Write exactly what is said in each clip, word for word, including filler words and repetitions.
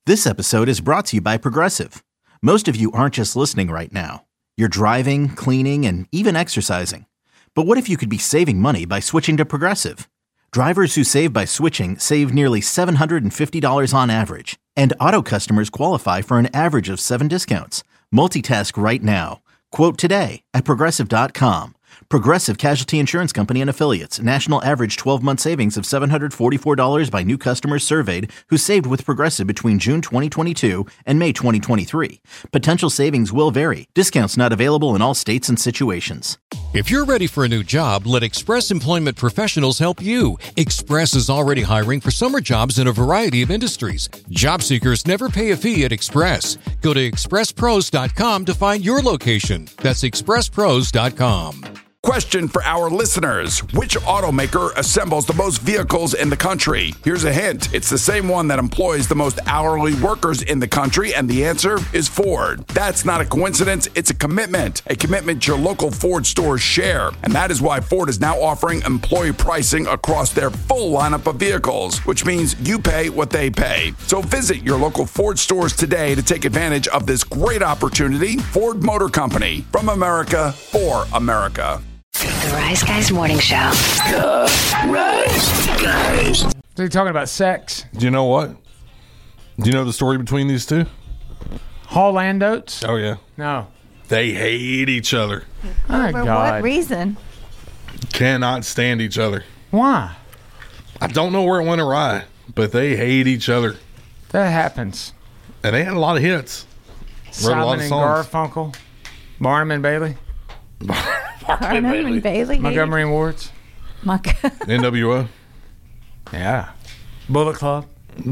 This episode is brought to you by Progressive. Most of you aren't just listening right now. You're driving, cleaning, and even exercising. But what if you could be saving money by switching to Progressive? Drivers who save by switching save nearly seven hundred fifty dollars on average. And auto customers qualify for an average of seven discounts. Multitask right now. Quote today at Progressive dot com. Progressive Casualty Insurance Company and Affiliates. National average twelve-month savings of seven hundred forty-four dollars by new customers surveyed who saved with Progressive between June twenty twenty-two and May twenty twenty-three. Potential savings will vary. Discounts not available in all states and situations. If you're ready for a new job, let Express Employment Professionals help you. Express is already hiring for summer jobs in a variety of industries. Job seekers never pay a fee at Express. Go to express pros dot com to find your location. That's express pros dot com. Question for our listeners. Which automaker assembles the most vehicles in the country? Here's a hint. It's the same one that employs the most hourly workers in the country, and the answer is Ford. That's not a coincidence. It's a commitment. A commitment your local Ford stores share. And that is why Ford is now offering employee pricing across their full lineup of vehicles, which means you pay what they pay. So visit your local Ford stores today to take advantage of this great opportunity. Ford Motor Company. From America, for America. The Rise Guys Morning Show. The Rise Guys. So you're talking about sex. Do you know what? Do you know the story between these two? Hall and Oates? Oh, yeah. No. They hate each other. Oh, my For God. what reason? Cannot stand each other. Why? I don't know where it went awry, but they hate each other. That happens. And they had a lot of hits. Wrote a lot Simon of and songs. Garfunkel. Barnum and Bailey. Barnum and Bailey. Montgomery and Wards. Monk- N W O. Yeah. Bullet Club.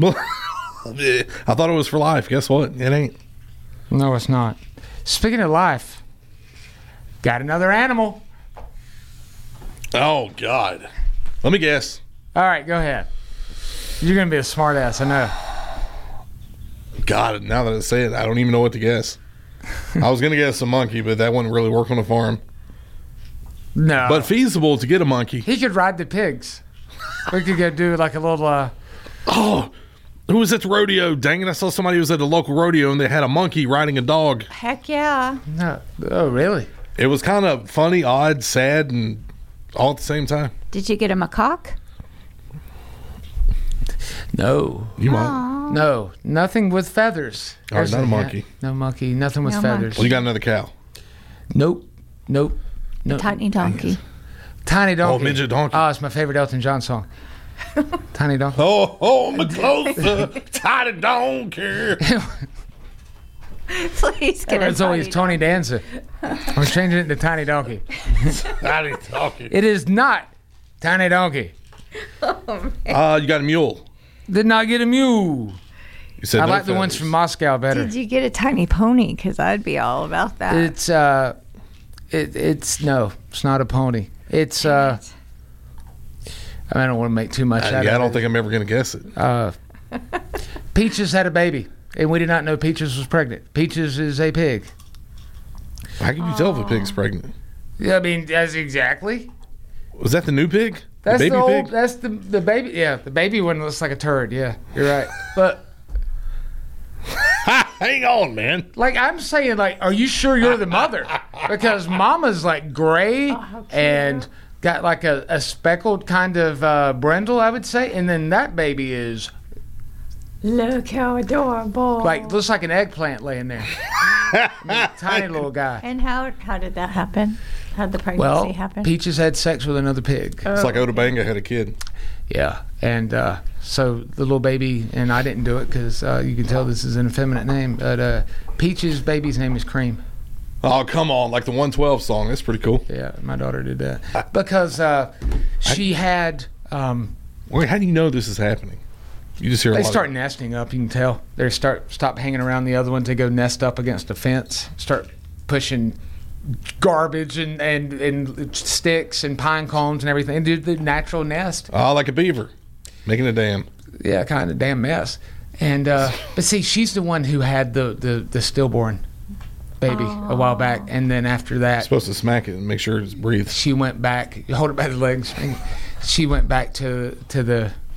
I thought it was for life. Guess what? It ain't. No, it's not. Speaking of life, got another animal. Oh, God. Let me guess. All right, go ahead. You're going to be a smart ass, I know. God, now that I say it, I don't even know what to guess. I was going to guess a monkey, but that wouldn't really work on a farm. No. But feasible to get a monkey. He could ride the pigs. We could go do like a little... Uh, Oh, who was at the rodeo? Dang it, I saw somebody who was at the local rodeo and they had a monkey riding a dog. Heck yeah. no. Oh, really? It was kind of funny, odd, sad, and all at the same time. Did you get him a cock? No. You might. No. Nothing with feathers. All right, There's not a the monkey. hat. No monkey. Nothing with No feathers. Well, you got another cow. Nope. Nope. No. Tiny donkey. Tiny Donkey. Oh, Midget Donkey. Oh, it's my favorite Elton John song. Tiny Donkey. Oh, oh, my closer, tiny donkey. Please get a It's always Tony Danza. I'm changing it to Tiny Donkey. Tiny donkey. It is not Tiny Donkey. Uh, you got a mule. Did not get a mule. You said I no like the ones feathers. from Moscow better. Did you get a tiny pony? Because I'd be all about that. It's uh, it, it's no, it's not a pony. It's uh, I, mean, I don't want to make too much Uh, out yeah, of it. I don't think I'm ever going to guess it. Uh, Peaches had a baby, and we did not know Peaches was pregnant. Peaches is a pig. How can you tell if a pig's pregnant? Yeah, I mean, that's exactly. Was that the new pig? That's the the, baby old. pig? That's the the baby. Yeah, the baby one looks like a turd. Yeah, you're right. But Hang on, man. like I'm saying, like, are you sure you're the mother? Because Mama's like gray Oh, and got like a, a speckled kind of uh, brindle, I would say, and then that baby is Look how adorable. like looks like an eggplant laying there. I mean, tiny little guy. And how how did that happen? How did the pregnancy Well, happen? Peaches had sex with another pig. It's like Oda Banga had a kid. Yeah, and uh, so the little baby, and I didn't do it because uh, you can tell this is an effeminate name, but uh, Peach's baby's name is Cream. Oh, come on. Like the one twelve song. That's pretty cool. Yeah, my daughter did that. Because uh, she had, um, Wait, how do you know this is happening? You just hear a they lot start of... nesting up, you can tell. They start stop hanging around the other ones. They go nest up against a fence, start pushing garbage and, and, and sticks and pine cones and everything. And do the natural nest. Oh, like a beaver. Making a dam. Yeah, kind of damn mess. And uh, but see, she's the one who had the, the, the stillborn baby a while back, and then after that, Supposed to smack it and make sure it breathes. she went back. Hold it by the legs. And she went back to to the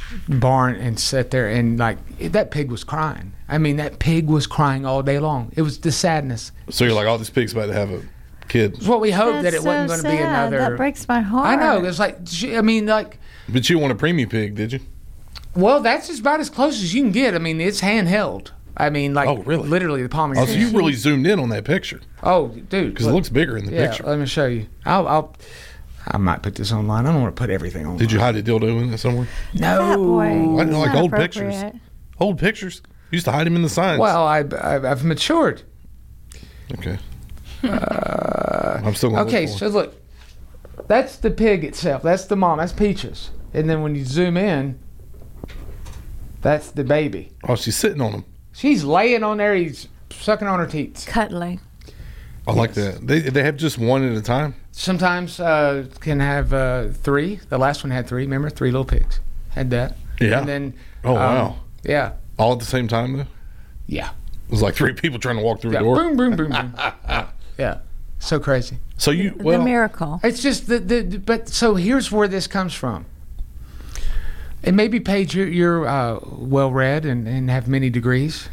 barn and sat there and like that pig was crying. I mean, that pig was crying all day long. It was the sadness. So you're like, oh, this pig's about to have a kid. It's what we hoped that it That's wasn't so going to be sad. another. That breaks my heart. I know. It's like, she- I mean, like, But you want a preemie pig, did you? well, that's just about as close as you can get. I mean, it's handheld. I mean, like, Oh, really? literally the palm of your Oh, so hand. you really zoomed in on that picture Oh, dude. because it look. looks bigger in the Yeah, picture. let me show you. I'll, I'll, I might put this online. I don't want to put everything on. Did you hide a dildo in it somewhere? No. That boy. I know, like Not old pictures. appropriate. Old pictures. You used to hide them in the signs. Well, I, I, I've matured. Okay. I'm still going to Okay, look for so it. look, that's the pig itself. That's the mom. That's Peaches. And then when you zoom in, that's the baby. Oh, she's sitting on them. She's laying on there. He's sucking on her teats. Cuddling. I like that. They they have just one at a time. Sometimes uh, can have uh, three. The last one had three. Remember, three little pigs had that. Yeah. And then. Oh, wow. Yeah. All at the same time, though? Yeah. It was like three people trying to walk through Yeah. a door. Boom, boom, boom, boom. Yeah. So crazy. So you, well, the miracle. It's just the, the but so here's where this comes from. And maybe Paige, you're, you're uh, well read and, and have many degrees.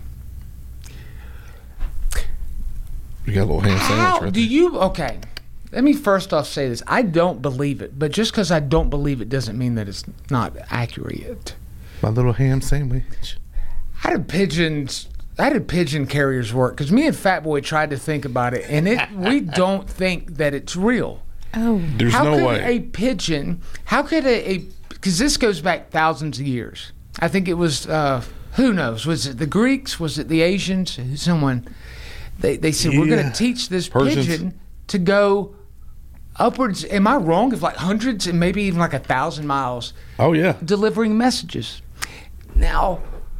you got a little ham How sandwich right do there. you? Okay, let me first off say this: I don't believe it, but just because I don't believe it doesn't mean that it's not accurate. My little ham sandwich. How did pigeons? How did pigeon carriers work? Because me and Fat Boy tried to think about it, and it we don't think that it's real. Oh, There's How no could way. a pigeon? How could a? Because this goes back thousands of years. I think it was. Uh, who knows? Was it the Greeks? Was it the Asians? Someone. They they said we're going Yeah. to teach this Persians. pigeon to go upwards. Am I wrong? Of like hundreds and maybe even like a thousand miles Oh, yeah. delivering messages. Now,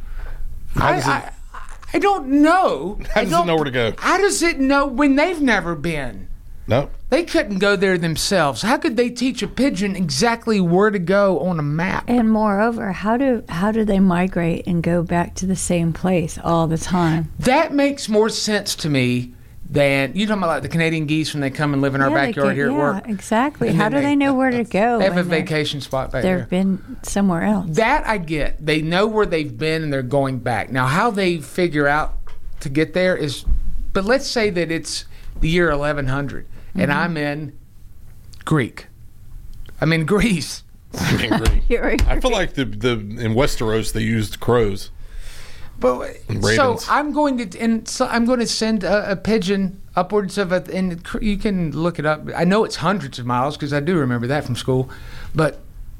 How I, does it- I I don't know. How I does it don't- know where to go? How does it know when they've never been? No. They couldn't go there themselves. How could they teach a pigeon exactly where to go on a map? and moreover, how do how do they migrate and go back to the same place all the time? That makes more sense to me than you talking about like the Canadian geese when they come and live in our Yeah, they backyard get- here yeah, at work. exactly. And How then do they- they know where to go? They have a when they're- vacation spot back there. They've been somewhere else. That I get. They know where they've been and they're going back. Now, how they figure out to get there is, but let's say that it's the year eleven hundred and I'm in Greek. I'm in Greece. I mean, great. You're- I feel like the, the in Westeros they used crows. But so Ravens. I'm going to and so I'm going to send a, a pigeon upwards of a and you can look it up. I know it's hundreds of miles because I do remember that from school, but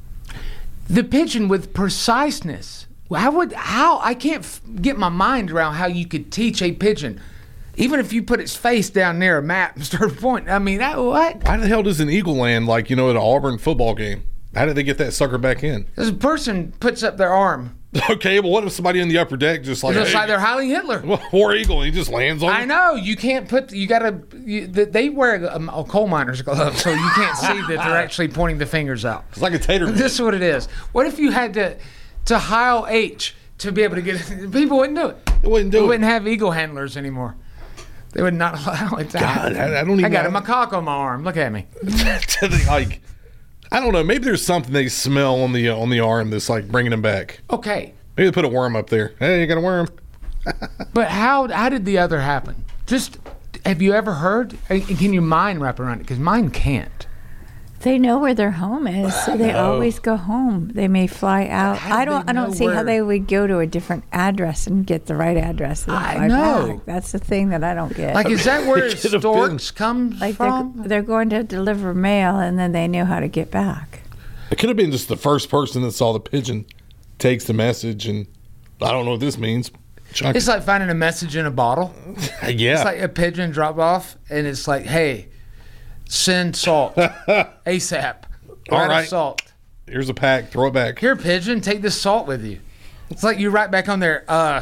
the pigeon with preciseness. How would how I can't f- get my mind around how you could teach a pigeon, even if you put its face down near a map and start pointing. I mean, that, what? How the hell does an eagle land like, you know, at an Auburn football game? How did they get that sucker back in? This person puts up their arm. Okay, but what if somebody in the upper deck just like, It's just hey, like they're Heil Hitler. War Eagle, and he just lands on I it? know you can't put. You gotta. You, they wear a, a coal miner's glove, so you can't see that they're actually pointing the fingers out. It's like a tater. This is what it is. What if you had to to Heil H to be able to get? People wouldn't do it. It wouldn't We do it. wouldn't have eagle handlers anymore. They would not allow it to God, happen. I, I don't even I got a know. macaque on my arm. Look at me. like, I don't know. Maybe there's something they smell on the uh, on the arm that's like bringing them back. Okay, Maybe they put a worm up there. Hey, you got a worm? but how how did the other happen? Just have you ever heard? And can your mind wrap around it? Because mine can't. They know where their home is, so they always go home. They may fly out. how do I don't. they I don't know see where- how they would go to a different address and get the right address. And I fly know. back. That's the thing that I don't get. Like, is that where It could have storks come Like they're, from? they're going to deliver mail, and then they know how to get back. It could have been just the first person that saw the pigeon takes the message, and I don't know what this means. Chuck- It's like finding a message in a bottle. yeah. It's like a pigeon drop off, and it's like, hey, send salt ASAP. All Right of right. salt. Here's a pack. Throw it back. Here, pigeon, take this salt with you. It's like you write back on there, uh,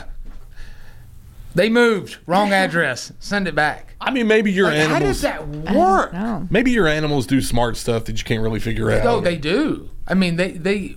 they moved. Wrong address. Send it back. I mean, maybe your Like, how animals. does that work? No. Maybe your animals do smart stuff that you can't really figure out. Oh, they do. I mean, they they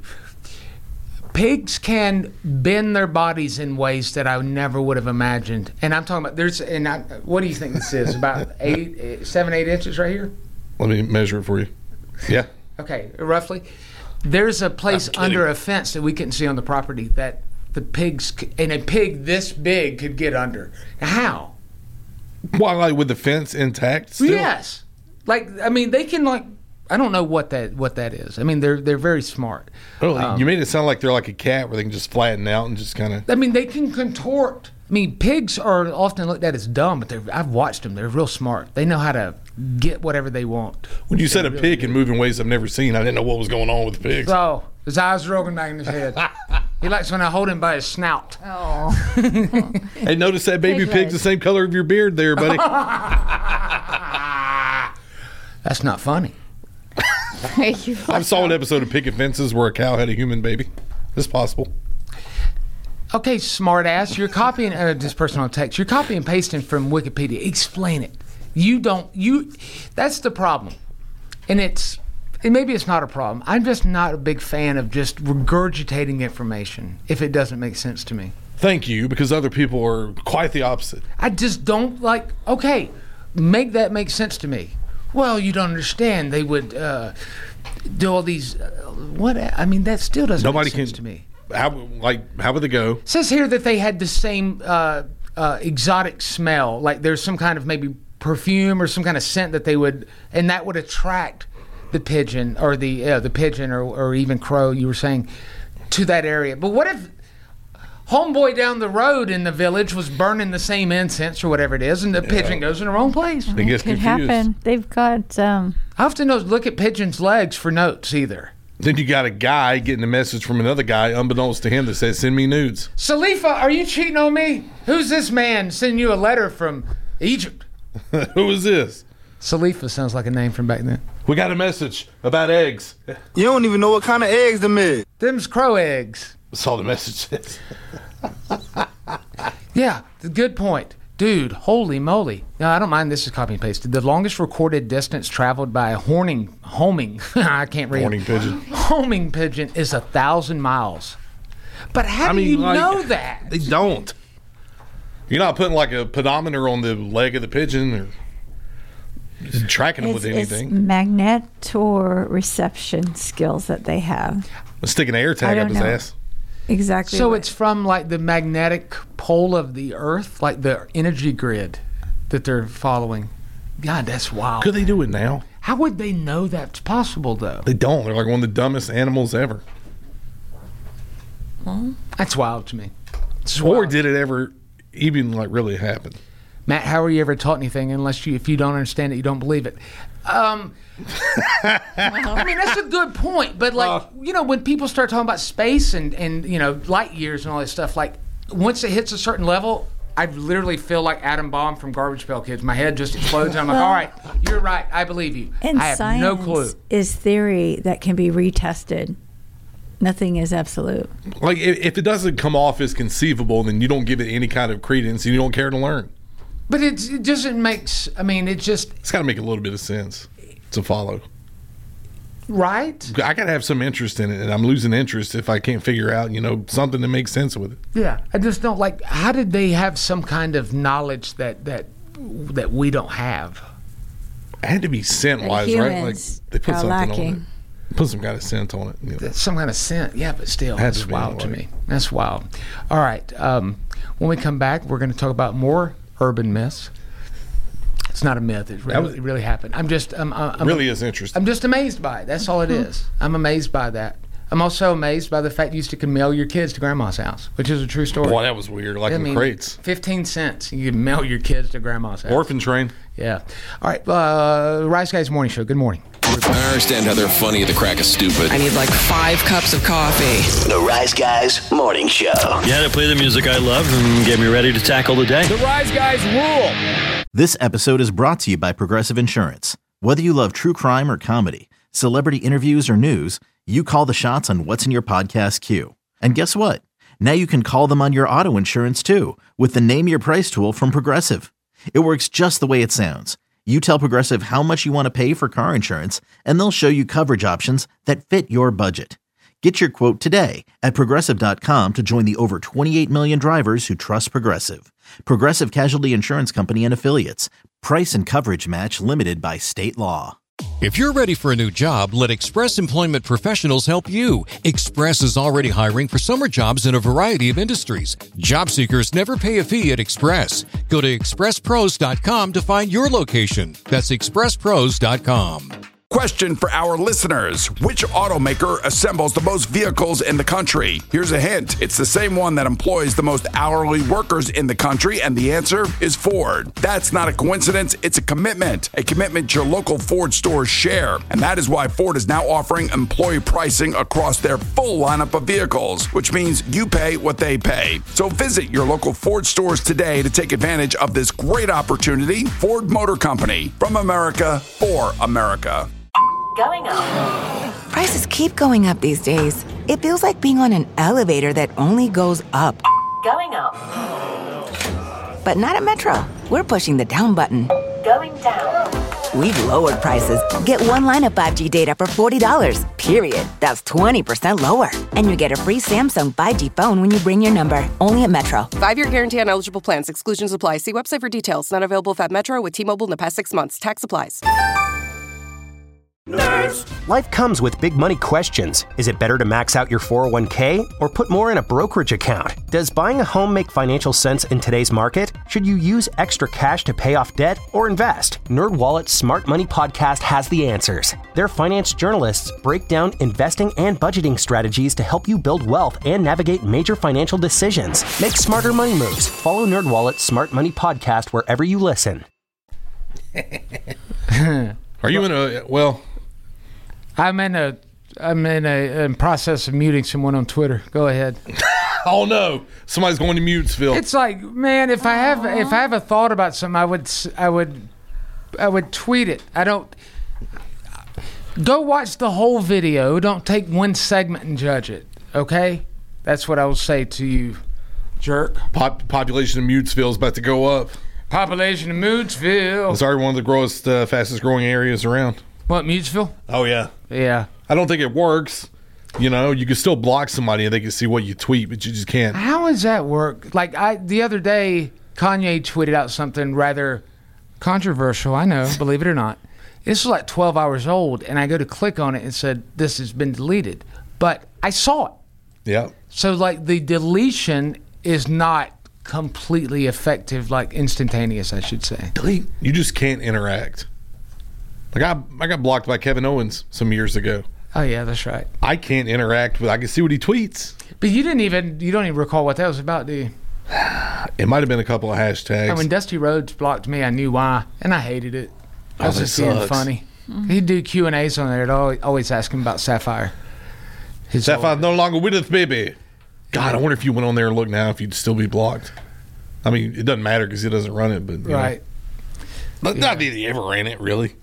pigs can bend their bodies in ways that I never would have imagined. And I'm talking about there's and I, what do you think this is? About eight, eight, seven, eight inches right here. Let me measure it for you. Yeah. Okay, roughly. there's a place under a fence that we couldn't see on the property that the pigs, c- and a pig this big could get under. How? Why, like with the fence intact still? Yes. Like, I mean, they can, like, I don't know what that what that is. I mean, they're they're very smart. Oh, Um, you made it sound like they're like a cat where they can just flatten out and just kind of. I mean, they can contort. I mean, pigs are often looked at as dumb, but they're, I've watched them. They're real smart. They know how to get whatever they want. When you said a pig can move in ways I've never seen, I didn't know what was going on with the pigs. So, his eyes are rolling back in his head. He likes when I hold him by his snout. Oh. Hey, notice that baby Pig pig's the leg. same color of your beard there, buddy. That's not funny. You I saw an episode of Picket Fences where a cow had a human baby. It's possible. Okay, smart ass, you're copying uh, this person on text. You're copying and pasting from Wikipedia. Explain it. You don't. You. That's the problem, and it's. And maybe it's not a problem. I'm just not a big fan of just regurgitating information if it doesn't make sense to me. Thank you, because other people are quite the opposite. I just don't like. Okay, make that make sense to me. Well, you don't understand. They would uh, do all these. Uh, what? I mean, that still doesn't Nobody make sense can. to me. How like how would they go? It says here that they had the same uh, uh, exotic smell. Like there's some kind of maybe perfume or some kind of scent that they would, and that would attract the pigeon or the uh, the pigeon or, or even crow. You were saying to that area. But what if homeboy down the road in the village was burning the same incense or whatever it is, and the pigeon goes in the wrong place? They get Could confused. happen. They've got um, I often don't look at pigeons' legs for notes either. Then you got a guy getting a message from another guy, unbeknownst to him, that says, "Send me nudes." Salifa, are you cheating on me? Who's this man sending you a letter from Egypt? Who is this? Salifa sounds like a name from back then. We got a message about eggs. You don't even know what kind of eggs them is. Them's crow eggs. That's all the message says. Yeah, good point. Dude, holy moly. No, I don't mind this is copy and pasted. The longest recorded distance traveled by a horning, homing, I can't read. Horning pigeon. Homing pigeon is a thousand miles. But how I do mean, you like, know that? They don't. You're not putting like a pedometer on the leg of the pigeon or just tracking them it's, with it's anything. magnetoreception skills that they have. Stick an air tag I up don't his know. ass. Exactly. So what- it's from like the magnetic pole of the earth, like the energy grid that they're following. God, that's wild. Could they do it now? How would they know that's possible, though? They don't. They're like one of the dumbest animals ever. That's wild to me. It's Or wild. did it ever even like really happen? Matt, how are you ever taught anything unless you, if you don't understand it, you don't believe it? Um, I mean, that's a good point. But like, you know, when people start talking about space and and you know light years and all this stuff, like once it hits a certain level, I literally feel like Atom Bomb from Garbage Pail Kids. My head just explodes, and I'm like, all right, you're right. I believe you. and I have science no clue. is theory that can be retested. Nothing is absolute. Like if, if it doesn't come off as conceivable, then you don't give it any kind of credence and you don't care to learn. But it's, it doesn't make. s- I mean, it just It's got to make a little bit of sense to follow. right. I got to have some interest in it, and I'm losing interest if I can't figure out, you know, something that makes sense with it. Yeah, I just don't like. How did they have some kind of knowledge that that that we don't have? It had to be scent wise, That right? Like humans they put are something on lacking. it. Put some kind of scent on it. You know. That's some kind of scent. Yeah, but still, Had that's to be, wild to like- me. That's wild. All right. Um, when we come back, we're going to talk about more urban myths. It's not a myth. It really, was- it really happened. I'm just. I'm, I'm, really is interesting. I'm just amazed by it. That's all it is. I'm amazed by that. I'm also amazed by the fact you used to can mail your kids to grandma's house, which is a true story. Boy, that was weird. Like I in mean, crates. fifteen cents. You can mail your kids to grandma's house. Orphan train. Yeah. All right. Uh, Rice Guys Morning Show. Good morning. I understand how they're funny at the crack of stupid. I need like five cups of coffee. The Rise Guys Morning Show. Yeah, to play the music I love and get me ready to tackle the day. The Rise Guys rule. This episode is brought to you by Progressive Insurance. Whether you love true crime or comedy, celebrity interviews or news, you call the shots on what's in your podcast queue. And guess what? Now you can call them on your auto insurance too with the Name Your Price tool from Progressive. It works just the way it sounds. You tell Progressive how much you want to pay for car insurance, and they'll show you coverage options that fit your budget. Get your quote today at Progressive dot com to join the over twenty-eight million drivers who trust Progressive. Progressive Casualty Insurance Company and Affiliates. Price and coverage match limited by state law. If you're ready for a new job, let Express Employment Professionals help you. Express is already hiring for summer jobs in a variety of industries. Job seekers never pay a fee at Express. Go to express pros dot com to find your location. That's express pros dot com. Question for our listeners. Which automaker assembles the most vehicles in the country? Here's a hint. It's the same one that employs the most hourly workers in the country, and the answer is Ford. That's not a coincidence. It's a commitment. A commitment your local Ford stores share. And that is why Ford is now offering employee pricing across their full lineup of vehicles, which means you pay what they pay. So visit your local Ford stores today to take advantage of this great opportunity. Ford Motor Company. From America, for America. Going up. Prices keep going up these days. It feels like being on an elevator that only goes up. Going up. But not at Metro. We're pushing the down button. Going down. We've lowered prices. Get one line of five G data for forty dollars, period. That's twenty percent lower. And you get a free Samsung five G phone when you bring your number. Only at Metro. Five-year guarantee on eligible plans. Exclusions apply. See website for details. Not available if at Metro with T-Mobile in the past six months. Tax applies. Nerds. Life comes with big money questions. Is it better to max out your four oh one k or put more in a brokerage account? Does buying a home make financial sense in today's market? Should you use extra cash to pay off debt or invest? NerdWallet's Smart Money Podcast has the answers. Their finance journalists break down investing and budgeting strategies to help you build wealth and navigate major financial decisions. Make smarter money moves. Follow NerdWallet's Smart Money Podcast wherever you listen. Are you in a, well... I'm in a, I'm in a in process of muting someone on Twitter. Go ahead. Oh no, somebody's going to Mutesville. It's like, man, if I have if I have a thought about something, I would I would I would tweet it. I don't. Go watch the whole video. Don't take one segment and judge it. Okay, that's what I will say to you, jerk. Pop, population of Mutesville is about to go up. Population of Mutesville. It's already one of the growest, uh, fastest growing areas around. What, Mutesville? Oh, yeah. Yeah. I don't think it works. You know, you can still block somebody and they can see what you tweet, but you just can't. How does that work? Like, I the other day, Kanye tweeted out something rather controversial, I know, believe it or not. This was like twelve hours old, and I go to click on it and said, this has been deleted. But I saw it. Yeah. So, like, the deletion is not completely effective, like instantaneous, I should say. Delete. You just can't interact. Like I, I got blocked by Kevin Owens some years ago. Oh yeah, that's right. I can't interact with. I can see what he tweets. But you didn't even. You don't even recall what that was about, do you? It might have been a couple of hashtags. And when Dusty Rhodes blocked me, I knew why, and I hated it. I was oh, just being funny. Mm-hmm. He'd do Q and A's on there. I'd always, always ask him about Sapphire. His Sapphire's no longer with us, baby. God, I wonder if you went on there and looked now, if you'd still be blocked. I mean, it doesn't matter because he doesn't run it, but right. But yeah. Not that he ever ran it, really.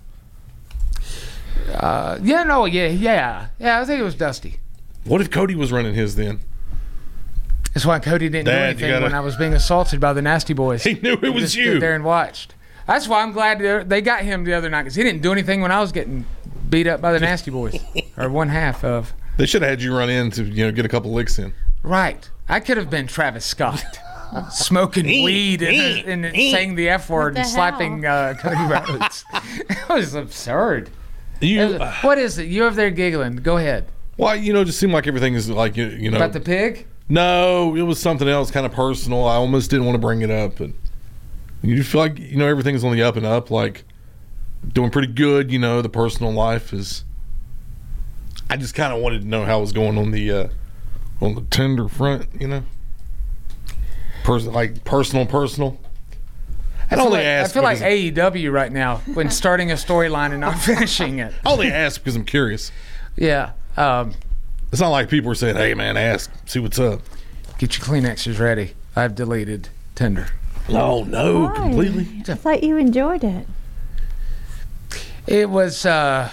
Uh, yeah, no, yeah, yeah, yeah. I think it was Dusty. What if Cody was running his then? That's why Cody didn't Dad, do anything gotta... when I was being assaulted by the Nasty Boys. He knew it he was just you. Stood there and watched. That's why I'm glad they got him the other night because he didn't do anything when I was getting beat up by the Nasty Boys, or one half of. They should have had you run in to you know get a couple licks in. Right. I could have been Travis Scott. Smoking weed and, and saying the F word and slapping uh, Cody Rhodes. It was absurd. You, was, what is it? You're over there giggling. Go ahead. Well, you know, it just seemed like everything is like, you, you know. About the pig? No, it was something else, kind of personal. I almost didn't want to bring it up. But you feel like, you know, everything's on the up and up, like doing pretty good. You know, the personal life is. I just kind of wanted to know how it was going on the uh, on the Tinder front, you know. Person like personal, personal. I feel, like, I feel like A E W right now when starting a storyline and not finishing it. I only ask because I'm curious. Yeah. Um, it's not like people are saying, hey, man, ask, see what's up. Get your Kleenexes ready. I've deleted Tinder. Oh, no, Why? completely? I thought you enjoyed it. It was, uh,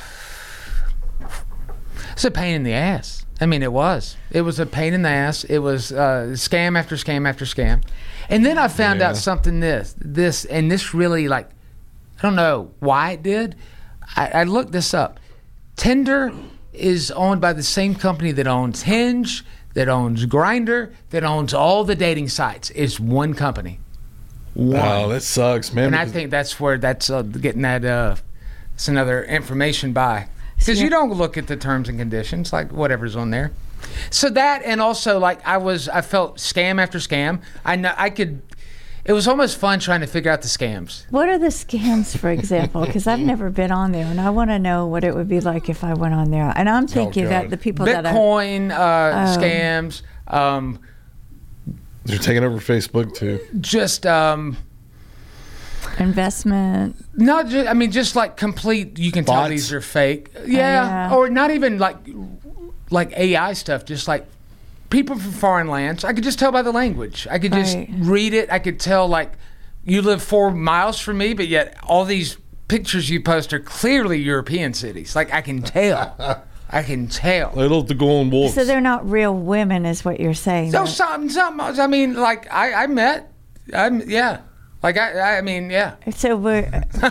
it's a pain in the ass. I mean, it was. It was a pain in the ass. It was uh, scam after scam after scam. And then I found yeah. out something this, this, and this really, like, I don't know why it did. I, I looked this up. Tinder is owned by the same company that owns Hinge, that owns Grindr, that owns all the dating sites. It's one company. One. Oh, that sucks, man. And I think that's where that's uh, getting that uh, It's another information buy. Because Yeah. you don't look at the terms and conditions, like whatever's on there. So that, and also like I was, I felt scam after scam. I know I could. It was almost fun trying to figure out the scams. What are the scams, for example? Because I've never been on there, and I want to know what it would be like if I went on there. And I'm thinking God. that the people that I Bitcoin uh, Oh. scams, um, They're taking over Facebook too. just um, investment. not just. I mean, just like complete. You can tell Bots? these are fake. Yeah, yeah. or not even like like A I stuff. Just like people from foreign lands. I could just tell by the language. I could just Right. read it. I could tell like you live four miles from me, but yet all these pictures you post are clearly European cities. Like I can tell. I can tell. Little the golden wolves. So they're not real women, is what you're saying. So right? some, some. I mean, like I, I met. I'm yeah. Like I, I mean, yeah. So we're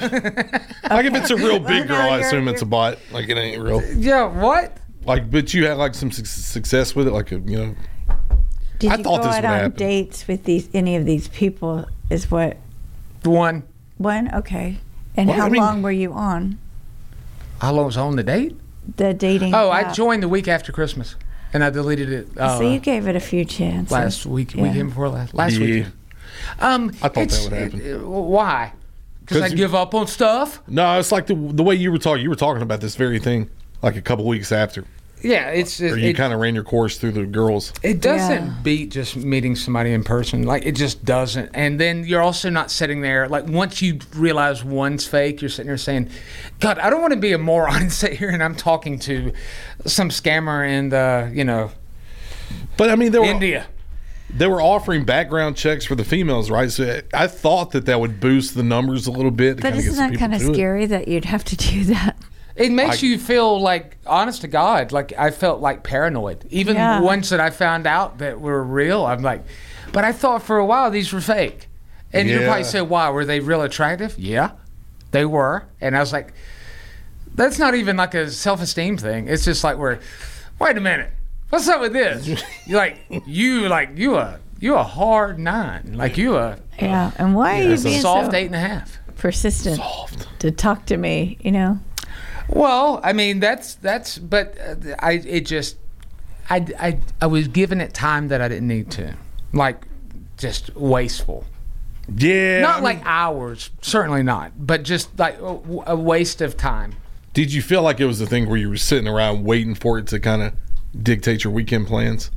Like if it's a real big girl, I you're- assume it's a bot. Like it ain't real. Yeah. What? Like, but you had like some suc success with it. Like, a, you know, Did I you thought go this out would on happen. dates with these any of these people? Is what One. one? Okay. And Well, how I mean- long were you on How long was I on the date? the dating? Oh, I app? joined the week after Christmas, and I deleted it. Uh, So you gave it a few chances. last week, Yeah. weekend before last, last Yeah. weekend. Um, I thought that it's- would happen. it- why? Because 'Cause I you- give up on stuff. no, it's like the the way you were talking. You were talking about this very thing like a couple weeks after, Yeah, it's or you it, kind of ran your course through the girls. it doesn't Yeah. beat just meeting somebody in person. Like it just doesn't. And then you're also not sitting there. Like once you realize one's fake, you're sitting there saying, "God, I don't want to be a moron and sit here and I'm talking to some scammer in the you know But I mean, they were India." they were offering background checks for the females, right? So I thought that that would boost the numbers a little bit. To But kinda get isn't some that people kind of to it. scary that you'd have to do that? It makes I- you feel like, honest to God, like I felt like paranoid. Even Yeah. ones that I found out that were real, I'm like, but I thought for a while these were fake. And you Yeah. probably say, why? Were they real attractive? Yeah, they were. And I was like, that's not even like a self-esteem thing. It's just like we're, wait a minute, what's up with this? You're like, you like, you a, you a hard nine. Like you a Yeah. And why are you it's a being soft so eight and a half. persistent to talk to me? You know. Well, I mean that's that's, but uh, I it just, I, I I was giving it time that I didn't need to, like just wasteful. Yeah, Not I mean, like hours, certainly not, but just like a, a waste of time. Did you feel like it was a thing where you were sitting around waiting for it to kind of dictate your weekend plans?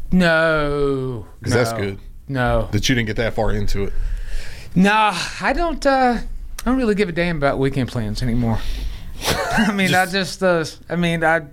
No, 'Cause no, that's good. No, That you didn't get that far into it. nah, I don't. Uh, I don't really give a damn about weekend plans anymore. I mean, I just. Uh, I mean, I.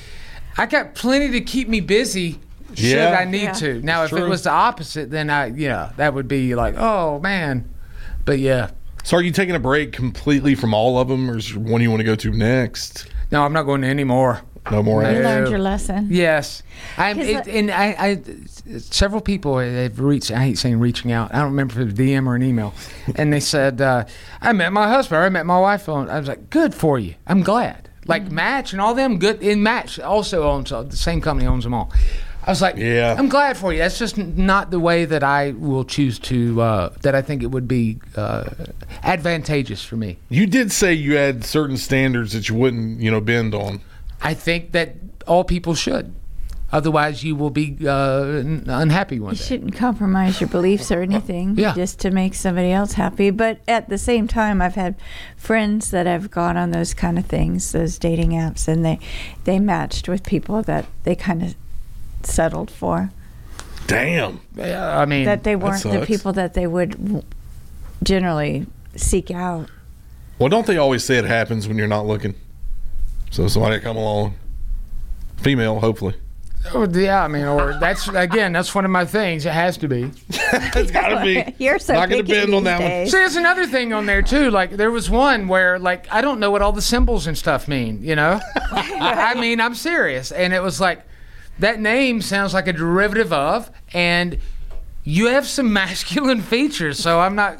I got plenty to keep me busy. Should Yeah. I need Yeah. to? Now, if True. it was the opposite, then I, yeah, that would be like, oh man. But yeah, So are you taking a break completely from all of them, or is there one you want to go to next? no, I'm not going to any more. No more. No. You after? learned your lesson. Yes, I'm. 'Cause It, I- and I, I, several people have reached. I hate saying reaching out. I don't remember if it was a D M or an email, and they said, uh, "I met my husband. I met my wife." On. I was like, "Good for you. I'm glad." Like Mm-hmm. Match and all them good. In Match also owns uh, the same company owns them all. I was like, Yeah. I'm glad for you. That's just n- not the way that I will choose to. Uh, that I think it would be uh, advantageous for me. You did say you had certain standards that you wouldn't, you know, bend on. I think that all people should. Otherwise, you will be uh, n- unhappy one You day. shouldn't compromise your beliefs or anything Yeah. just to make somebody else happy. But at the same time, I've had friends that have gone on those kind of things, those dating apps, and they they matched with people that they kind of settled for. Damn. Yeah, I mean, That they weren't the sucks. people that they would w- generally seek out. Well, don't they always say it happens when you're not looking? So somebody come along, female, hopefully. oh, yeah, I mean, or that's again, that's one of my things. It has to be. It's gotta be. You're so Not gonna picky bend on these that one. days. See, there's another thing on there too. Like there was one where like I don't know what all the symbols and stuff mean. You know, I mean, I'm serious, and it was like that name sounds like a derivative of, and you have some masculine features, so I'm not.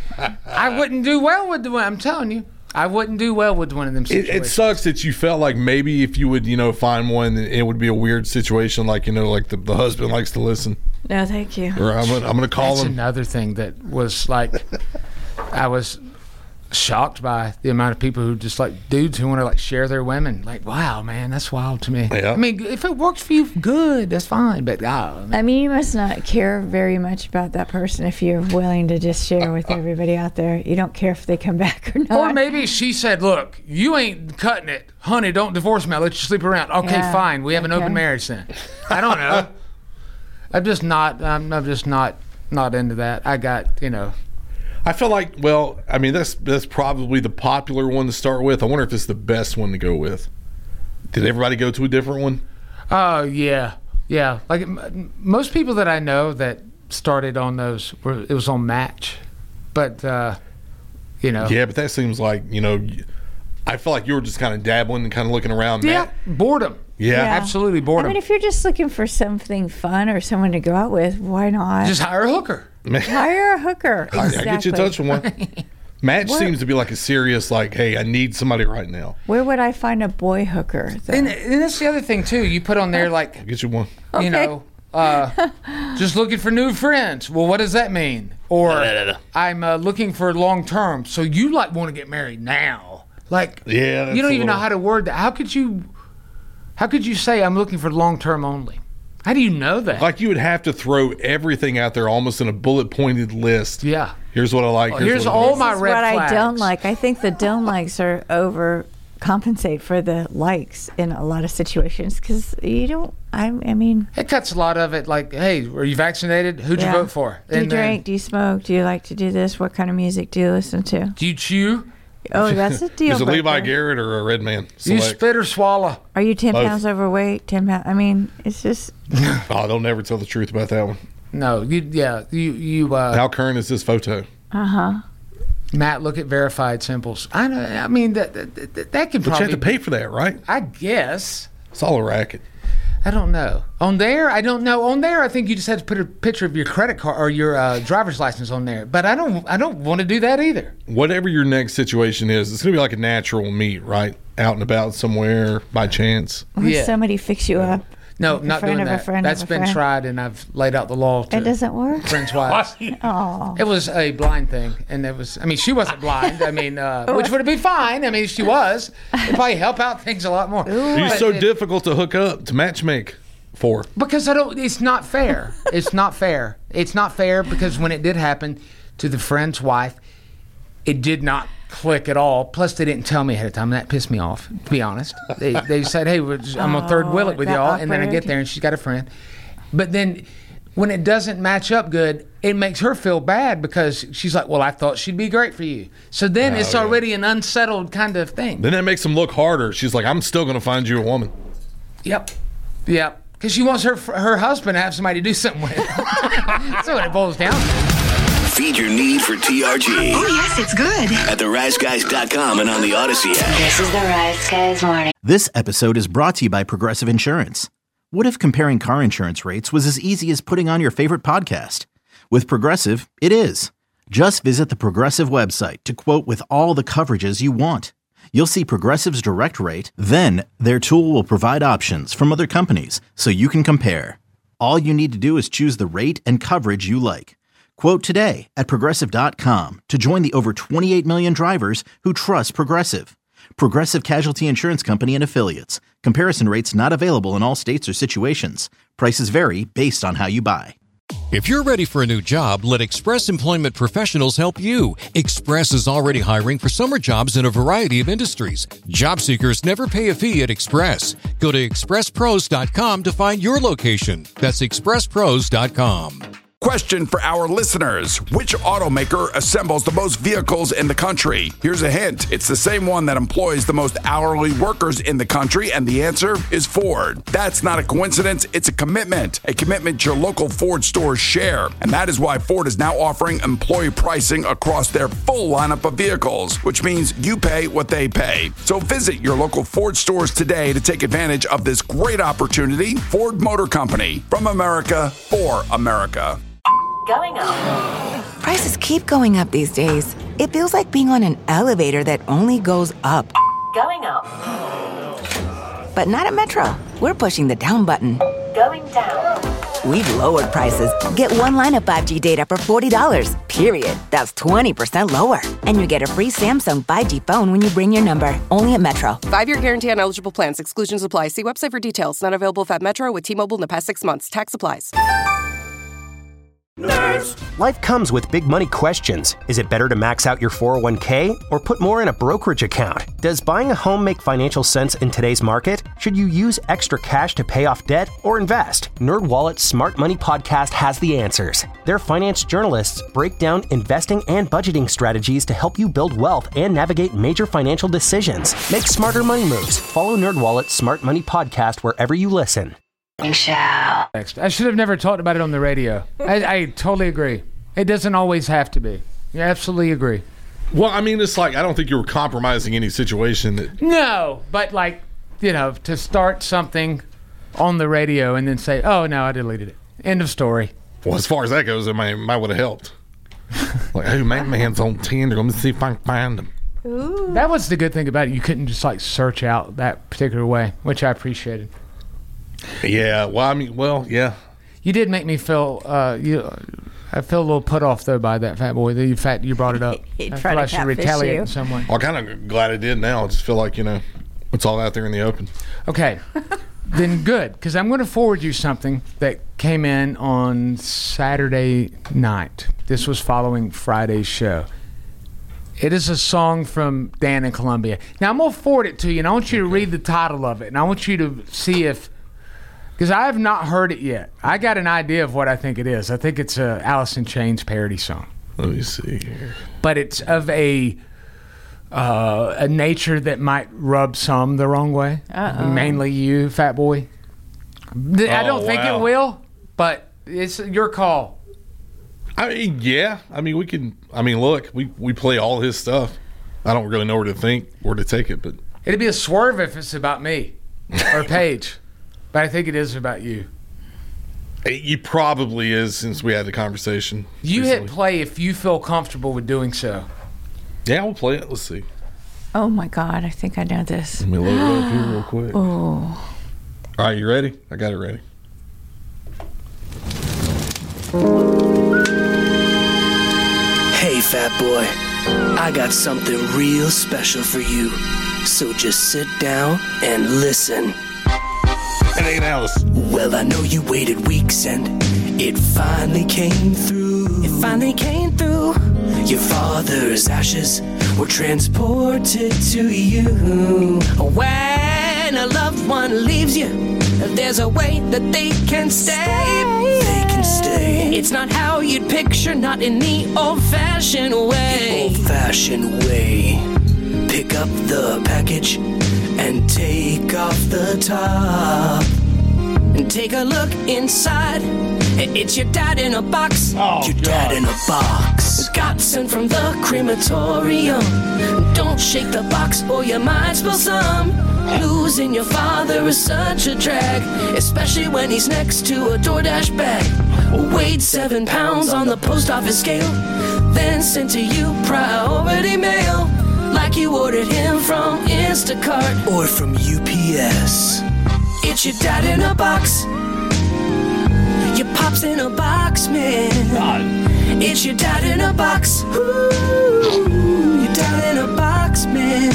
I wouldn't do well with the one. I'm telling you, I wouldn't do well with one of them It, situations. it sucks that you felt like maybe if you would, you know, find one, it would be a weird situation. Like, you know, like the, the husband likes to listen. No, thank you. Or I'm gonna, I'm gonna call That's him. another thing that was like, I was, shocked by the amount of people who just like dudes who want to like share their women. Like, wow, man, that's wild to me. Yeah. I mean, if it works for you, good, that's fine. But oh, I mean, I mean, you must not care very much about that person if you're willing to just share with everybody out there. You don't care if they come back or not. or maybe she said, "Look, you ain't cutting it, honey. Don't divorce me. I'll let you sleep around." Okay, Yeah, fine. We have an okay. open marriage then. I don't know. I'm just not. I'm, I'm just not not into that. I got you know. I feel like, well, I mean, that's that's probably the popular one to start with. I wonder if it's the best one to go with. Did everybody go to a different one? Oh, yeah. Yeah. Like, m- most people that I know that started on those, were it was on Match. But, uh, you know. Yeah, but that seems like, you know, I feel like you were just kind of dabbling and kind of looking around. Yeah, Matt. boredom. Yeah. Absolutely boredom. I mean, if you're just looking for something fun or someone to go out with, why not? Just hire a hooker. Hire a hooker. I, Exactly. I get you in touch with one. Match What? seems to be like a serious, like, hey, I need somebody right now. Where would I find a boy hooker? though? And, and that's the other thing, too. You put on there, like, I'll get you one. you Okay. know, uh, just looking for new friends. Well, what does that mean? Or I'm uh, looking for long term. So you, like, want to get married now. Like, Yeah, that's you don't a even know little- how to word that. How could you, how could you say I'm looking for long term only? How do you know that? Like you would have to throw everything out there almost in a bullet pointed list. Yeah. Here's what I like. Oh, here's what I all like. my This is red what flags. I don't like. I think the don't likes are over compensate for the likes in a lot of situations because you don't. I, I mean, It cuts a lot of it. Like, hey, are you vaccinated? Who'd yeah. you vote for? Do you And then, drink? Do you smoke? Do you like to do this? What kind of music do you listen to? do you chew? Oh, that's a deal Is it Levi breaker. Garrett or a Red Man? Do you Select. spit or swallow? Are you ten Both. pounds overweight? Ten pounds. I mean, it's just. Oh, they'll never tell the truth about that one. No, you. Yeah, you. You. Uh, How current is this photo? Uh huh. Matt, look at verified symbols. I know. I mean, that that, that, that could But you probably. have to pay for that, right? I guess. It's all a racket. I don't know. On there, I don't know. On there, I think you just had to put a picture of your credit card or your uh, driver's license on there. But I don't. I don't want to do that either. Whatever your next situation is, it's going to be like a natural meet, right? Out and about somewhere by chance. Or Yeah. somebody fix you up. No, Like a not friend doing of a that. friend of That's a been friend. tried, and I've laid out the law. To It doesn't work. Friends' wives. Oh. It was a blind thing, and it was. I mean, she wasn't blind. I mean, uh, which would have been fine. I mean, if she was, it'd probably help out things a lot more. You're But so it- difficult to hook up, to matchmake for. Because I don't. It's not fair. It's not fair. It's not fair because when it did happen to the friend's wife, it did not click at all. Plus, they didn't tell me ahead of time. And that pissed me off. To be honest, they they said, "Hey, we're just, I'm gonna third wheel it with that y'all," and then I awkward. get there and she's got a friend. But then, when it doesn't match up good, it makes her feel bad because she's like, "Well, I thought she'd be great for you." So then Oh, it's yeah. already an unsettled kind of thing. Then that makes them look harder. She's like, I'm still going to find you a woman. Yep. Yep. Because she wants her her husband to have somebody to do something with. That's what it boils down to. Feed your need for T R G. Oh, yes, it's good. At the rise guys dot com and on the Odyssey app. This is the Rise Guys Morning. This episode is brought to you by Progressive Insurance. What if comparing car insurance rates was as easy as putting on your favorite podcast? With Progressive, it is. Just visit the Progressive website to quote with all the coverages you want. You'll see Progressive's direct rate, then their tool will provide options from other companies so you can compare. All you need to do is choose the rate and coverage you like. Quote today at Progressive dot com to join the over twenty-eight million drivers who trust Progressive. Progressive Casualty Insurance Company and Affiliates. Comparison rates not available in all states or situations. Prices vary based on how you buy. If you're ready for a new job, let Express Employment Professionals help you. Express is already hiring for summer jobs in a variety of industries. Job seekers never pay a fee at Express. Go to express pros dot com to find your location. That's express pros dot com. Question for our listeners. Which automaker assembles the most vehicles in the country? Here's a hint. It's the same one that employs the most hourly workers in the country, and the answer is Ford. That's not a coincidence. It's a commitment. A commitment your local Ford stores share. And that is why Ford is now offering employee pricing across their full lineup of vehicles, which means you pay what they pay. So visit your local Ford stores today to take advantage of this great opportunity. Ford Motor Company. From America, for America. Going up. Prices keep going up these days. It feels like being on an elevator that only goes up. Going up. But not at Metro. We're pushing the down button. Going down. We've lowered prices. Get one line of five G data for forty dollars, period. That's twenty percent lower. And you get a free Samsung five G phone when you bring your number. Only at Metro. Five-year guarantee on eligible plans. Exclusions apply. See website for details. Not available at Metro with T-Mobile in the past six months. Tax applies. Nerds. Life comes with big money questions. Is it better to max out your four oh one k or put more in a brokerage account? Does buying a home make financial sense in today's market? Should you use extra cash to pay off debt or invest? NerdWallet's Smart Money Podcast has the answers. Their finance journalists break down investing and budgeting strategies to help you build wealth and navigate major financial decisions. Make smarter money moves. Follow NerdWallet's Smart Money Podcast wherever you listen. I should have never talked about it on the radio. I, I totally agree. It doesn't always have to be. You absolutely agree. Well, I mean, it's like, I don't think you were compromising any situation. That No, but like, you know, to start something on the radio and then say, oh, no, I deleted it. End of story. Well, as far as that goes, it might, might would have helped. Like, hey, man, man's on Tinder. Let me see if I can find him. Ooh. That was the good thing about it. You couldn't just like search out that particular way, which I appreciated. Yeah, well, I mean, well, yeah. You did make me feel, uh, you. I feel a little put off, though, by that, Fat Boy. The fact you brought it up. He I tried feel to I should catfish retaliate you. in some way. I'm kind of glad I did now. I just feel like, you know, it's all out there in the open. Okay. Then good, because I'm going to forward you something that came in on Saturday night. This was following Friday's show. It is a song from Dan in Columbia. Now, I'm going to forward it to you, and I want you to read the title of it, and I want you to see if... Because I have not heard it yet. I got an idea of what I think it is. I think it's a Alice in Chains parody song. Let me see here. But it's of a uh, a nature that might rub some the wrong way. Uh-oh. Mainly you, Fat Boy. Th- I don't Oh, think wow. it will, but it's your call. I mean, yeah. I mean, we can. I mean, look, we, we play all his stuff. I don't really know where to think, where to take it, but It'd be a swerve if it's about me or Paige. But I think it is about you. it probably is since we had the conversation. You recently. hit play if you feel comfortable with doing so. Yeah, we'll play it. Let's see. Oh my God, I think I know this. Let me load it up here real quick. Oh. All right, you ready? I got it ready. Hey, fat boy, I got something real special for you. So just sit down and listen. It ain't Alice. Well, I know you waited weeks and it finally came through. It finally came through. Your father's ashes were transported to you. When a loved one leaves you, there's a way that they can stay. They can stay. It's not how you'd picture, not in the old-fashioned way. The old-fashioned way. Pick up the package and take off the top. And take a look inside. It's your dad in a box. Oh, your God. dad in a box. Got sent from the crematorium. Don't shake the box or you might spill some. Losing your father is such a drag, especially when he's next to a DoorDash bag. Weighed seven pounds on the post office scale, then sent to you priority mail, like you ordered him from Instacart or from U P S. It's your dad in a box. Your pop's in a box, man. God. It's your dad in a box. Ooh, your dad in a box, man.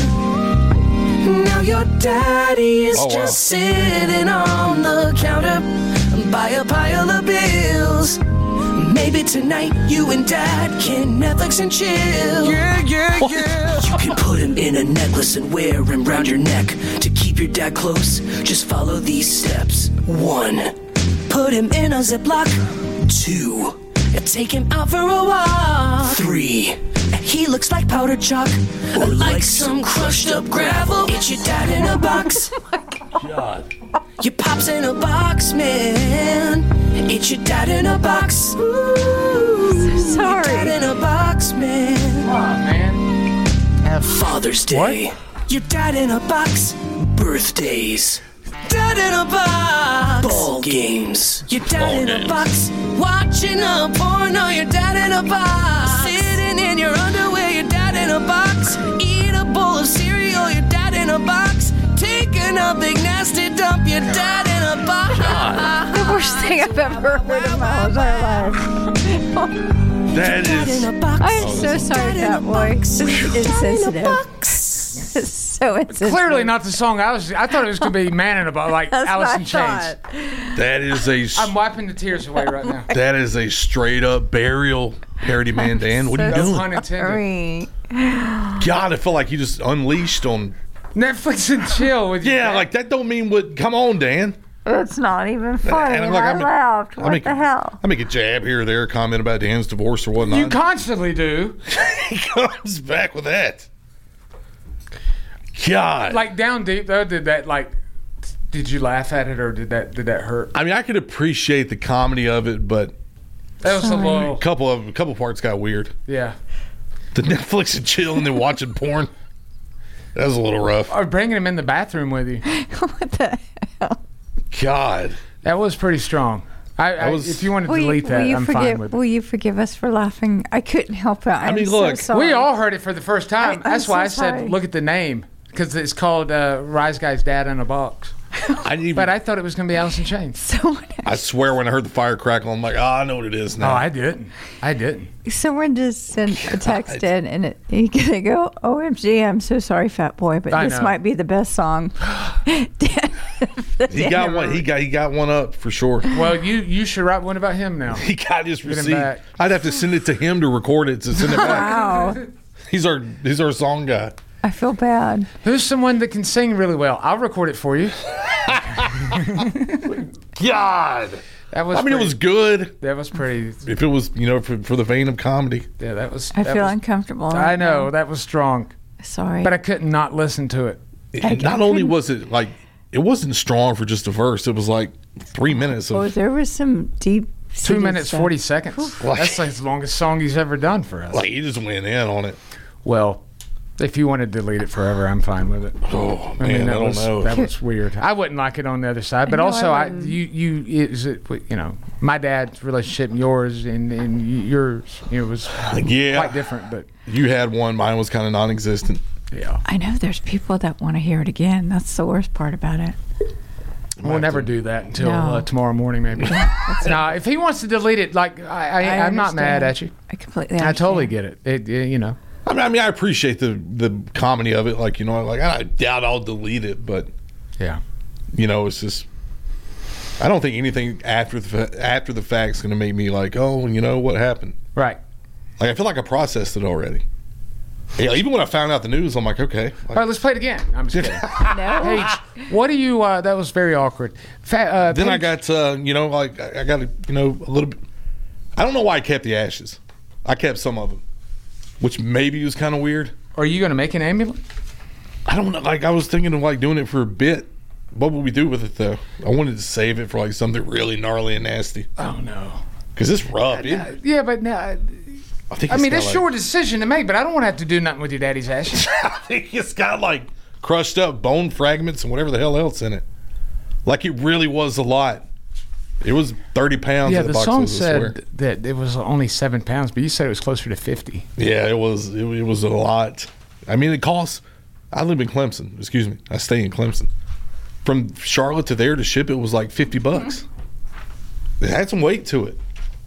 Now your daddy is Oh, wow. just sitting on the counter by a pile of bills. Maybe tonight you and dad can Netflix and chill. Yeah, yeah, yeah. You can put him in a necklace and wear him round your neck. To keep your dad close, just follow these steps. One, put him in a Ziploc. Two, take him out for a walk. Three, he looks like powdered chalk or like some crushed up gravel. It's your dad in a box. God. Your pop's in a box, man. It's your dad in a box. Ooh, Sorry. Your dad in a box, man. Come on, man. Have Father's Day. Your dad in a box. Birthdays. Dad in a box. Ball games. Your dad Ball in games. a box. Watching a porno. Your dad in a box. Sitting in your underwear. Your dad in a box. Eat a bowl of cereal. Your dad in a box. Taking a big nasty dump. Your dad in a box. The worst thing I've I've ever heard in my whole entire life. That is. I'm so sorry, Fat Boy. This is insensitive. It's so insensitive. Clearly not the song I was. I thought it was going to be "Man in a Box," like That's Alice what in I Chains. That is a. I'm wiping the tears away right now. That is a straight up burial parody, man. Dan, what are you So doing? pun intended. God, I feel like you just unleashed on Netflix and chill with you. Yeah, like that don't mean what. Come on, Dan. It's not even funny. And I'm And like, I I'm- laughed. I What make- the hell? I make a jab here or there, comment about Dan's divorce or whatnot. You constantly do. He comes back with that. God. Like down deep though, did that like? Did you laugh at it or did that did that hurt? I mean, I could appreciate the comedy of it, but That was a little. a couple of a couple parts got weird. Yeah. The Netflix and chill and then watching porn. That was a little rough. Or bringing him in the bathroom with you. What the hell? God. That was pretty strong. I, I was- if you want to Will you, delete will that, you I'm forgive? fine with it. Will you forgive us for laughing? I couldn't help it. I'm mean, so look, sorry. We all heard it for the first time. I- I'm That's why I so said sorry. look at the name because it's called uh, Rise Guy's Dad in a Box. I didn't even, But I thought it was going to be Alice in Chains. Someone, I swear when I heard the fire crackle, I'm like, oh, I know what it is No, now. I didn't. I didn't. someone just sent a text in, and it, you gonna go, O M G, I'm so sorry, Fat Boy, but I this know. might be the best song. he got one. He got he got one up for sure. Well, you you should write one about him now. He got his him receipt. back. I'd have to send it to him to record it to send it back. Wow, He's our he's our song guy. I feel bad. Who's someone that can sing really well? I'll record it for you. God. That was. I mean, it pretty- was good. That was pretty. If it was, you know, for, for the vein of comedy. Yeah, that was. I that feel was- uncomfortable. I right know now. that was strong, Sorry. but I couldn't not listen to it. I- not I only couldn't- was it like, it wasn't strong for just a verse. It was like three minutes of. Oh, there was some deep. Two minutes forty seconds. That's like the longest song he's ever done for us. Like he just went in on it. Well, if you want to delete it forever, I'm fine with it. Oh I man, mean, I that don't was know. that was weird. I wouldn't like it on the other side, but No, I also I, wouldn't. you you is it you know my dad's relationship and yours and and yours you know was Yeah. quite different, but You had one. Mine was kind of non-existent. yeah, I know there's people that want to hear it again. That's the worst part about it. we'll never do that until No. uh, tomorrow morning maybe. Nah, if he wants to delete it, like I, I, I I'm not mad understand. at you. I completely. I totally understand. get it. It, it you know. I mean, I mean, I appreciate the the comedy of it. Like you know, like I doubt I'll delete it, but Yeah. you know, it's just. I don't think anything after the fa- after the fact is going to make me like, oh, you know what happened. Right. Like I feel like I processed it already. Yeah, even when I found out the news, I'm like, okay. Like, All right, let's play it again. I'm just kidding. No. Paige, what do you? Uh, that was very awkward. Fa- uh, then I Paige- got, uh, you know, like I I got, a, you know, a little bit. I don't know why I kept the ashes. I kept some of them, which maybe was kind of weird. Are you going to make an ambulance? I don't know. Like I was thinking of like doing it for a bit. What would we do with it though? I wanted to save it for like something really gnarly and nasty. Oh no. Cause it's rough. It, Yeah, but now. I think. I it's mean, got, it's like, your decision to make, but I don't want to have to do nothing with your daddy's ashes. I think it's got like crushed up bone fragments and whatever the hell else in it. Like it really was a lot. It was thirty pounds. Yeah, of the, the box song was, I swear. said that it was only seven pounds, but you said it was closer to fifty. Yeah, it was. It, it was a lot. I mean, it costs. I live in Clemson. Excuse me. I stay in Clemson. From Charlotte to there to ship it was like fifty bucks. It had some weight to it.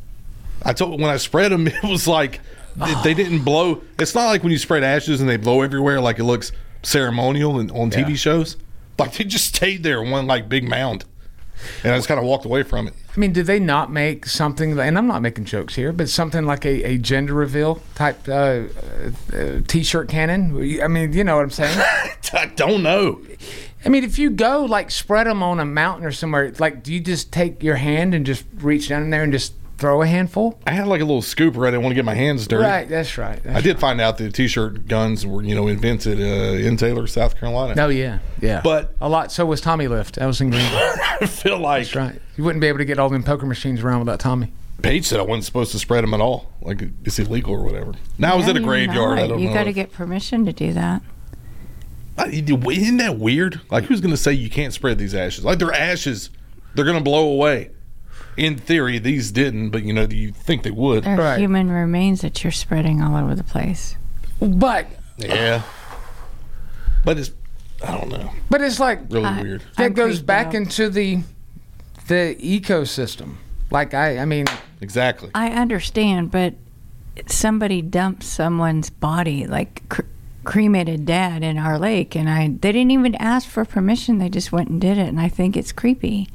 I told when I spread them, it was like they- they didn't blow. It's not like when you spread ashes and they blow everywhere, like it looks ceremonial and on T V Yeah. shows. Like they just stayed there in one like big mound, and I just kind of walked away from it. I mean, did they not make something, and I'm not making jokes here, but something like a, a gender reveal type uh, uh, uh, t-shirt cannon? I mean, you know what I'm saying? I don't know. I mean, if you go, like, spread them on a mountain or somewhere, like, do you just take your hand and just reach down in there and just throw a handful? I had like a little scooper. I didn't want to get my hands dirty. Right, that's right. That's I did find out that t-shirt guns were, you know, invented uh, in Taylor, South Carolina. Oh, yeah, yeah. But a lot, so was Tommy Lift. That was in Greenville. I feel like That's right. You wouldn't be able to get all them poker machines around without Tommy. Paige said I wasn't supposed to spread them at all. Like it's illegal or whatever. Now I was No, at a you're graveyard. not. I don't you know. got to if- get permission to do that. I- Isn't that weird? Like who's going to say you can't spread these ashes? Like they're ashes. They're going to blow away. In theory, these didn't, but you know, you think they would. They're Right. human remains that you're spreading all over the place. But, Yeah. But it's, I don't know. but it's like, Really I- weird. that I'm goes creeped back out. into the the ecosystem. Like, I, I mean... Exactly. I understand, but somebody dumped someone's body, like cr- cremated dad in our lake, and I they didn't even ask for permission. They just went and did it, and I think it's creepy.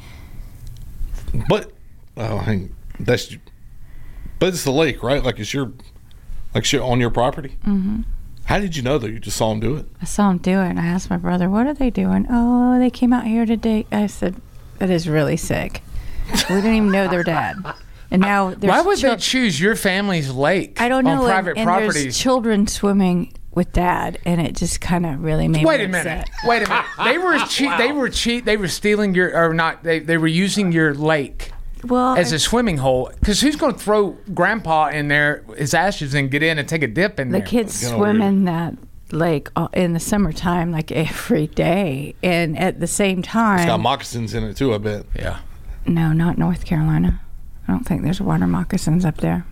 But, oh, hang, that's... But it's the lake, right? Like, it's your... Like, it's on your property? Mm-hmm. How did you know, though? You just saw him do it? I saw him do it, and I asked my brother, what are they doing? Oh, they came out here today. I said, that is really sick. We didn't even know their dad. And now there's Why would chil- they choose your family's lake I don't know. on private and, and properties? There's children swimming with dad, and it just kind of really made Wait me a minute. upset. Wait a minute. They were cheat. They were cheat. They were stealing your, or not? They they were using your lake well, as a swimming hole. Because who's going to throw Grandpa in there, his ashes, and get in and take a dip in the there? kids swim in that lake uh, in the summertime, like every day, and at the same time, It's got moccasins in it too, I bet. Yeah. no, not North Carolina. I don't think there's water moccasins up there.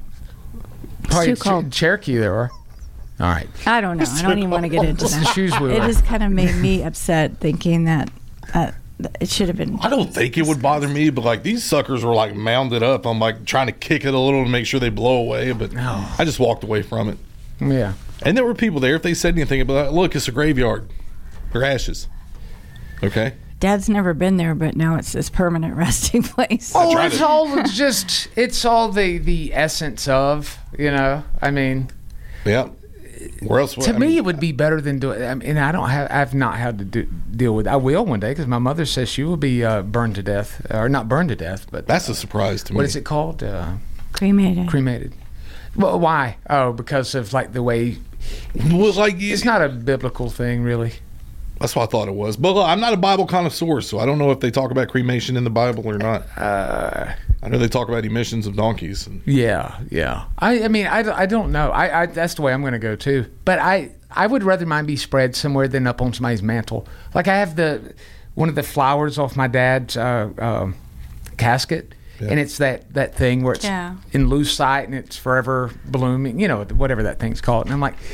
It's Probably too Ch- cold. Cherokee there are. All right. I don't know. I don't even want to get into It's the that. shoes we It wear. just kind of made me upset thinking that uh, it should have been. I don't think it would bother me, but like these suckers were like mounded up. I'm like trying to kick it a little to make sure they blow away, but No. I just walked away from it. Yeah. And there were people there. If they said anything about, look, it's a graveyard. They're ashes. Okay. Dad's never been there, but now it's this permanent resting place. Oh, it's all just, it's all the, the essence of, you know, I mean. Yeah. Where else? To I me, mean, it would be better than doing. I mean, and I don't have. I've not had to do, deal with. I will one day because my mother says she will be uh, burned to death, or not burned to death, but that's a surprise to me. what is it called? Uh, Cremated. cremated. Well, why? Oh, because of like the way. Well, like It's not a biblical thing, really. That's what I thought it was. But look, I'm not a Bible connoisseur, so I don't know if they talk about cremation in the Bible or not. Uh, I know they talk about emissions of donkeys. And Yeah, yeah. I, I mean, I, I don't know. I, I that's the way I'm going to go too. But I, I would rather mine be spread somewhere than up on somebody's mantle. Like I have the one of the flowers off my dad's uh, um, casket, Yeah. and it's that, that thing where it's Yeah. in lucite and it's forever blooming. You know, whatever that thing's called. And I'm like,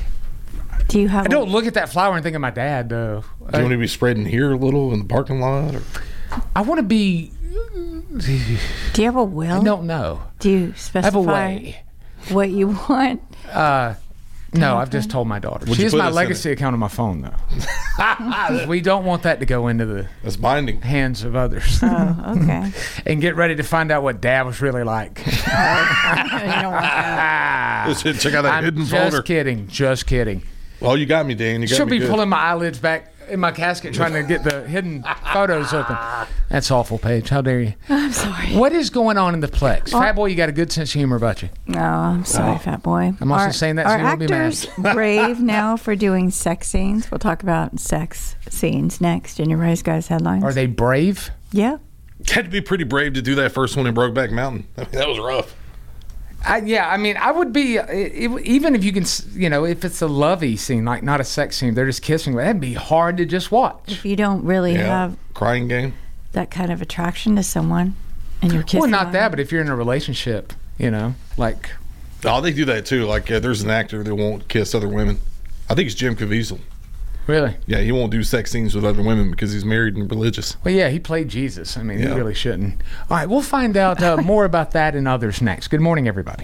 Do you have? I don't look at that flower and think of my dad though. do you want to be spreading here a little in the parking lot? Or? I want to be. Do you have a will? I don't know. Do you I have a specify way. what you want? Uh, no, I've just told my daughter. Would She you has put my us in legacy account on my phone, though. We don't want that to go into the That's binding. hands of others. Oh, okay. And get ready to find out what Dad was really like. You don't want that. Let's check out that I'm hidden just folder. kidding. Just kidding. Well, you got me, Dan. You got She'll me be good. pulling my eyelids back in my casket trying to get the hidden photos open. That's awful, Paige. How dare you? I'm sorry. What is going on in the Plex? Oh. Fat Boy, you got a good sense of humor about you. No, I'm sorry, Oh. fat boy. I'm also Are- saying that so Are you won't be mad. actors brave now for doing sex scenes? We'll talk about sex scenes next in your Rise Guys headlines. Are they brave? Yeah. Had to be pretty brave to do that first one in Brokeback Mountain. I mean, that was rough. I, yeah, I mean, I would be, it, it- even if you can, s- you know, if it's a lovey scene, like not a sex scene, they're just kissing, that'd be hard to just watch. If you don't really Yeah. have Crying game. that kind of attraction to someone and you're kissing Well, not on that, them. but if you're in a relationship, you know, like, Oh, they do that too. Like, uh, there's an actor that won't kiss other women. I think it's Jim Caviezel. really? Yeah, he won't do sex scenes with other women because he's married and religious. Well, yeah, he played Jesus. I mean, Yeah. he really shouldn't. All right, we'll find out uh, more about that and others next. Good morning, everybody.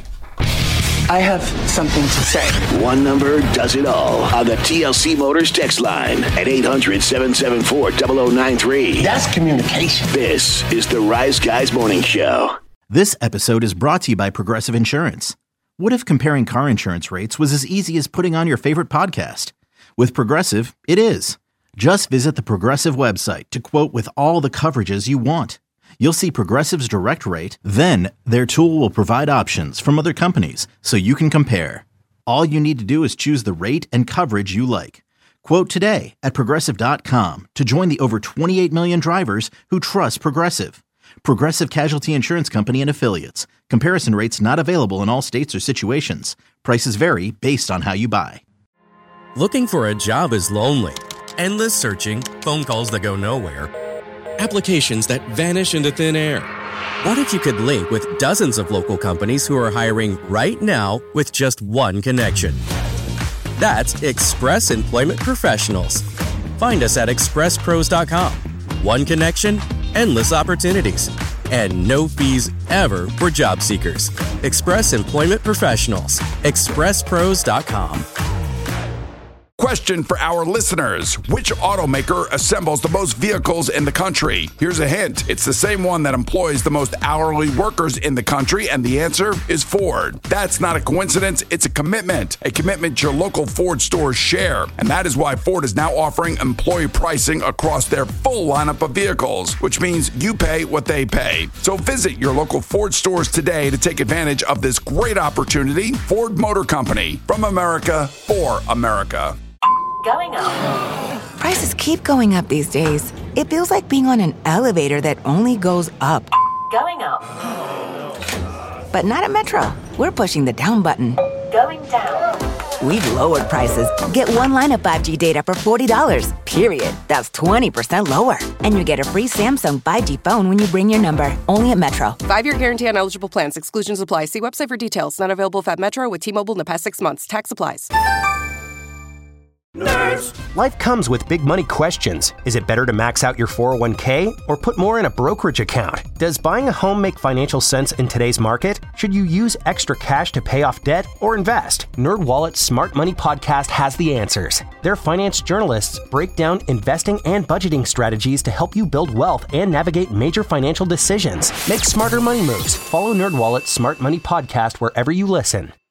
I have something to say. One number does it all on the T L C Motors text line at eight hundred, seven seven four, zero zero nine three. That's communication. This is the Rise Guys Morning Show. This episode is brought to you by Progressive Insurance. What if comparing car insurance rates was as easy as putting on your favorite podcast? With Progressive, it is. Just visit the Progressive website to quote with all the coverages you want. You'll see Progressive's direct rate, then their tool will provide options from other companies so you can compare. All you need to do is choose the rate and coverage you like. Quote today at Progressive dot com to join the over twenty-eight million drivers who trust Progressive. Progressive Casualty Insurance Company and Affiliates. Comparison rates not available in all states or situations. Prices vary based on how you buy. Looking for a job is lonely. Endless searching, phone calls that go nowhere, applications that vanish into thin air. What if you could link with dozens of local companies who are hiring right now with just one connection? That's Express Employment Professionals. Find us at express pros dot com. One connection, endless opportunities. and no fees ever for job seekers. Express Employment Professionals. express pros dot com. Question for our listeners. Which automaker assembles the most vehicles in the country? Here's a hint. It's the same one that employs the most hourly workers in the country, and the answer is Ford. That's not a coincidence. It's a commitment. A commitment your local Ford stores share. And that is why Ford is now offering employee pricing across their full lineup of vehicles, which means you pay what they pay. So visit your local Ford stores today to take advantage of this great opportunity. Ford Motor Company. From America, for America. Going up. Prices keep going up these days. It feels like being on an elevator that only goes up. Going up. But not at Metro. We're pushing the down button. Going down. We've lowered prices. Get one line of five G data for forty dollars, period. That's twenty percent lower. And you get a free Samsung five G phone when you bring your number. Only at Metro. Five-year guarantee on eligible plans. Exclusions apply. See website for details. Not available if at Metro with T-Mobile in the past six months. Tax applies. Nerds. Life comes with big money questions. Is it better to max out your four oh one k or put more in a brokerage account? Does buying a home make financial sense in today's market? Should you use extra cash to pay off debt or invest? NerdWallet's Smart Money Podcast has the answers. Their finance journalists break down investing and budgeting strategies to help you build wealth and navigate major financial decisions. Make smarter money moves. Follow NerdWallet's Smart Money Podcast wherever you listen.